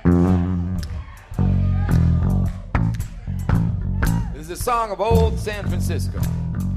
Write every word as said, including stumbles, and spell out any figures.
This is a song of old San Francisco.